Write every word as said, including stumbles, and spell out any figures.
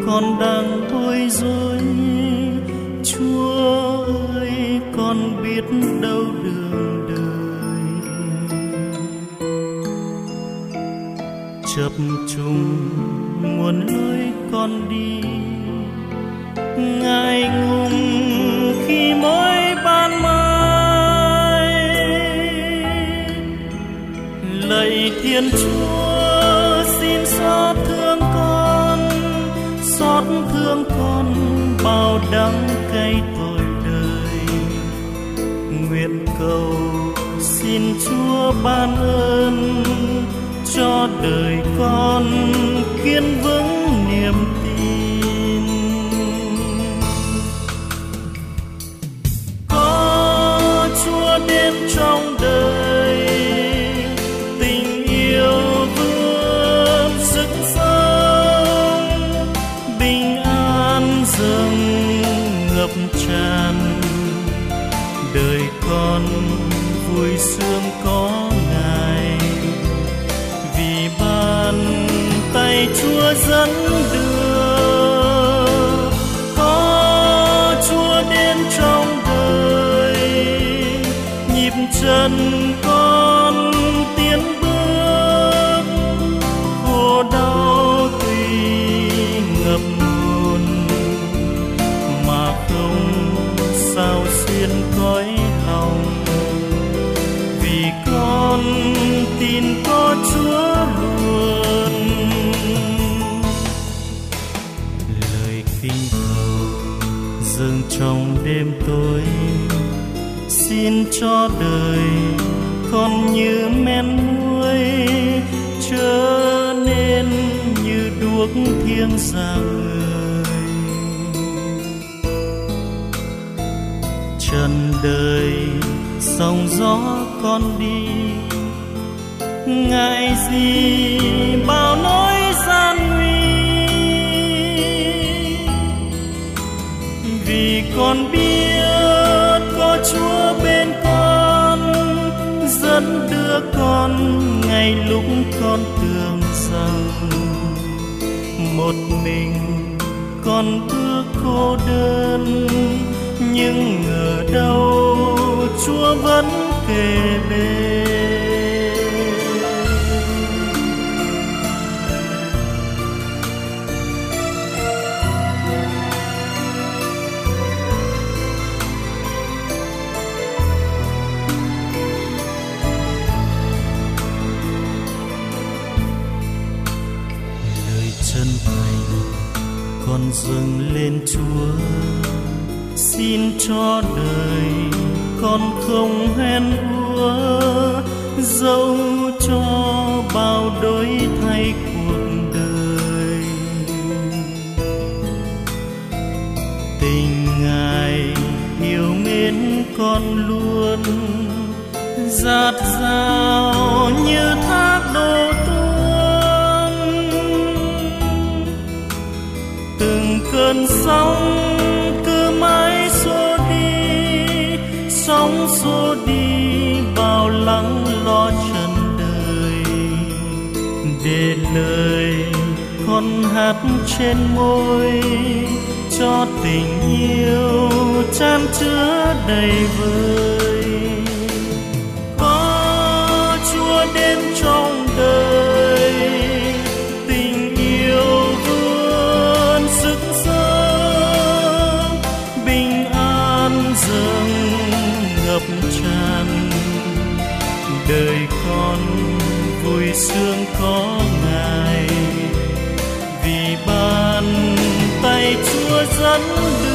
con đang bối rối. Chúa ơi, con biết đâu đường đời. Chập trùng muôn lối con đi, ngại ngùng khi mỗi ban mai. Lạy Thiên Chúa, xin xót thương con, xót thương con bao đắng cay tội đời. Nguyện cầu xin Chúa ban ơn cho đời con kiên vững niềm tin. Có Chúa đến trong đời, tình yêu vươn sức sống, bình an dâng ngập tràn. Đời con vui sướng có Ngài, vì bàn tay Chúa dẫn đưa. Có Chúa đến trong đời, nhịp chân con tiến bước. Khổ đau tuy ngập ngùn mà không sao xuyên cõi lòng, vì con tin có Chúa luôn. Lời kinh cầu dâng trong đêm tối, xin cho đời con như men muối, trở nên như đuốc thiêng rạng người. Trần đời sóng gió con đi, ngại gì bao nỗi gian nguy, vì con biết có Chúa bên con, dẫn đưa con ngay lúc con tưởng rằng một mình con bước cô đơn. Nhưng ngờ đâu Chúa vẫn kề bên. Lời chân thành con dâng lên Chúa, xin cho đời con không hèn úa, dẫu cho bao đổi thay cuộc đời. Tình Ngài yêu mến con luôn, dạt dào như thác đổ tuôn. Từng cơn sóng cứ mãi xô đi, sóng xô đi bao lắng lo trần đời. Để lời con hát trên môi, cho tình yêu chan chứa đầy vơi. Có Chúa đến trong đời, tình yêu vươn sức sống, bình an dâng ngập tràn. Đời con vui sướng có Ngài, vì bàn tay Chúa dẫn đưa.